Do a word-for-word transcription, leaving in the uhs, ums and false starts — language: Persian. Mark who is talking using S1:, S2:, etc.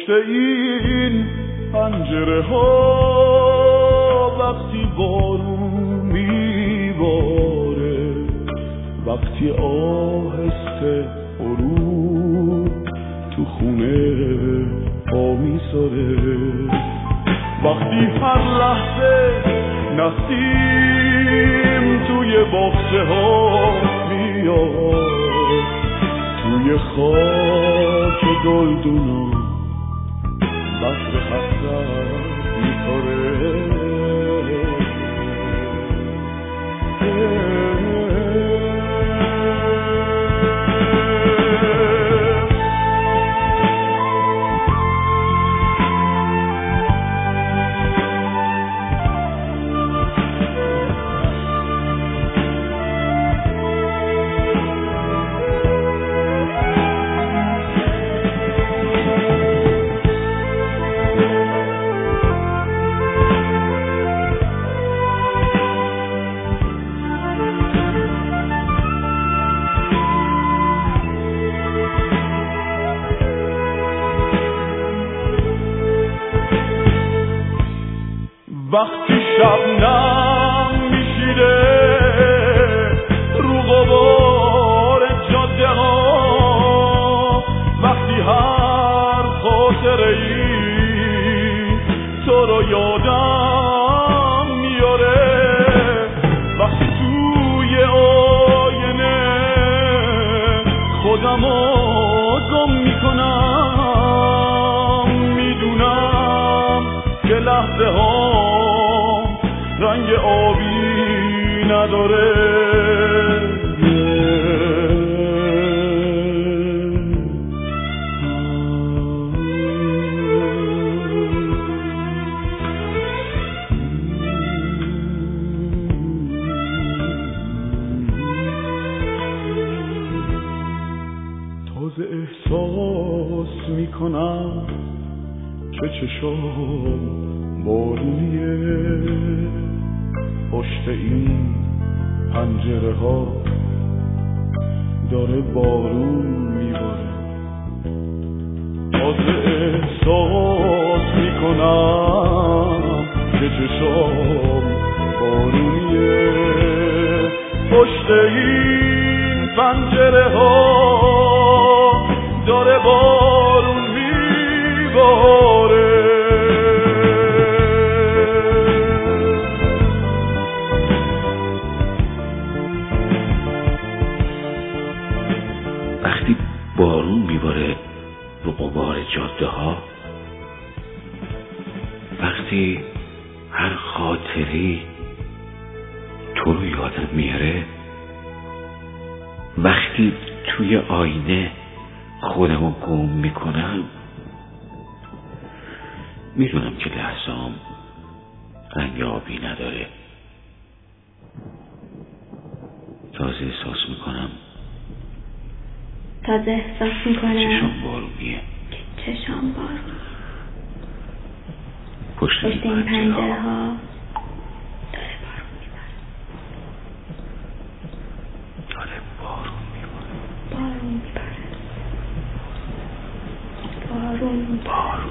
S1: پشت این پنجره ها وقتی بارون میباره، وقتی آهسته غروب تو خونه پا میذاره، وقتی هر لحظه نسیم توی باغچه ها میاد، توی خاک گلدونا بذر حسرت میکاره. وقتی شبنم میشیره رو غبار جاده ها، وقتی هر خاطره ای تو رو یادم میاره، وقتی توی آینه خودمو گم میکنم، میدونم که لحظه ها رنگ آبی نداره. تازه احساس میکنم که چشام بارونیه، پشت این پنجره ها داره بارون میباره. تازه احساس میکنم که چشام بارونیه، پشت این پنجره ها داره بارون میباره.
S2: وقتی بارون میباره رو غبار جاده ها، وقتی هر خاطری تو رو یادم میاره، وقتی توی آینه خودمو گم میکنم، میدونم که لحظه‌ام رنگ آبی نداره. تازه احساس میکنم
S3: تازه احساس میکنم
S2: چشام بارونیه،
S3: چشام بارون
S2: پشت این پنجره ها
S3: داره بارون میباره،
S2: داره بارون میباره،
S3: بارون میباره، بارون میباره.